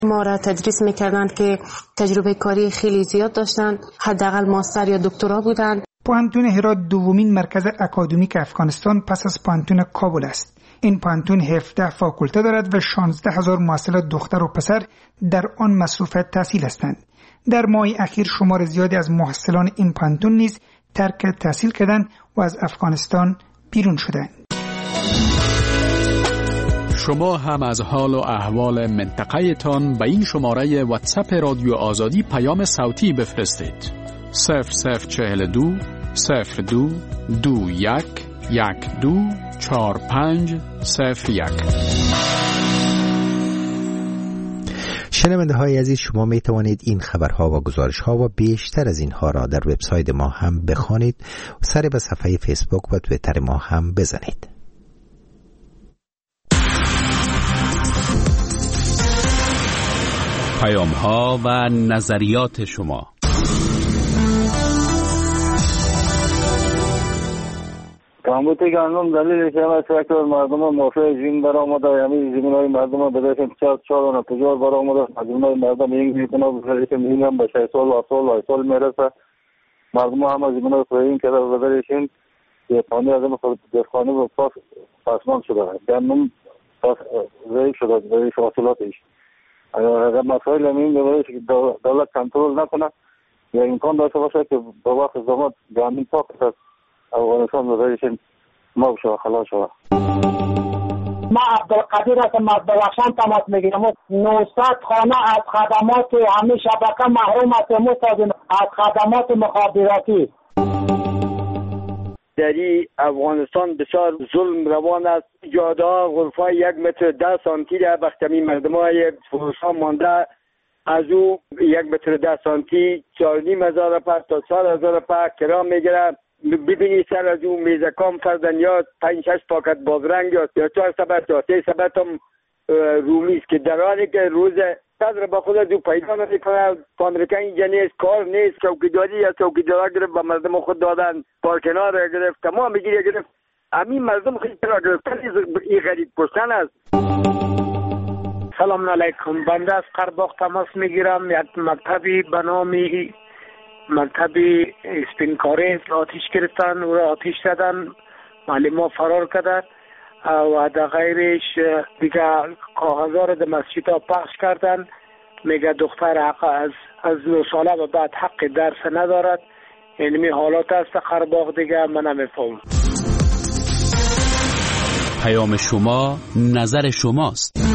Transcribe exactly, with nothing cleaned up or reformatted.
ما را تدریس میکردند که تجربه کاری خیلی زیاد داشتند، حداقل ماستر یا دکترا بودند. پوهنتون هرات دومین مرکز اکادمیک افغانستان پس از پوهنتون کابل است. این پوهنتون هفده فاکولته دارد و شانزده هزار محصل دختر و پسر در آن مصروف تحصیل هستند. در ماه اخیر شمار زیادی از محصلان این پوهنتون نیز ترک تحصیل کردند و از افغانستان بیرون شدند. شما هم از حال و احوال منطقه تان به این شماره واتساپ رادیو آزادی پیام صوتی بفرستید. صفر صفر چهل دو صفر دو دو یک یک دو چهار پنج صفر یک. شنونده های عزیز، شما می توانید این خبرها و گزارش ها و بیشتر از اینها را در وبسایت ما هم بخوانید و سر به صفحه فیسبوک و توییتر ما هم بزنید. پیام ها و نظریات شما. کامبوتی گندم دلیلش هم است که مردم موافق زمین برآمده، یعنی زمین‌های مردم بدهشون چهار چهار و پنجاه برآمده، زمین‌های مردم این میتونه بذارشون این هم به شش سال و سال و سال میرسه. مردم هم از زمین‌های خودین که بذارشون یه پانی از این خود دفخانه و پاس پاسمان شده. گندم پاس ضعیف شده، ضعیف حاصلاتش. اگر مسائل همین ببرش که دولت کنترل نکنه یا امکان داشته باشه که با وقت زمان گندم پاک است افغانستان بذارشون ما بشه خلاص شده. ما عبدالقدیر هستم از بلخشان تماس میگیرم. نهصد خانه از خدمات همین شبکه محروم هستیم از خدمات مخابراتی. در افغانستان بسیار ظلم روان است. جاده ها غرفه یک متر ده سانتی ده وقتی مردم های فروشان مانده از او یک متر ده سانتی چهار نیم هزار پس تا چهار هزار پس کرام میگیرن. ببینی سر از اون میزکام کردن یا پنج شش پاکت بازرنگ یا چهار سبت یا سه سبت هم رومیست که در حالی که روز صدر با خود دو پیدا نمیکنه. فامریکا اینجا نیست، کار نیست، چوکیداری یا چوکیداری گرفت به مردم خود دادن، کارکنار گرفت، تمام بگیری گرفت. همین مردم خیلی را گرفتن این غریب کشتن است. سلام علیکم، بنده از قرباق تماس میگیرم. یک مکتبی به نام مکتب اسپینکاری آتیش گرفتن، او را آتیش زدن، معلم ها فرار کردن و در غیرش دیگه کاغذها را در مسجد ها پخش کردن. میگه دختر حق از از دو ساله و بعد حق درس ندارد. اینمی حالات است قرباق دیگه من نمیفهم. پیام شما نظر شماست.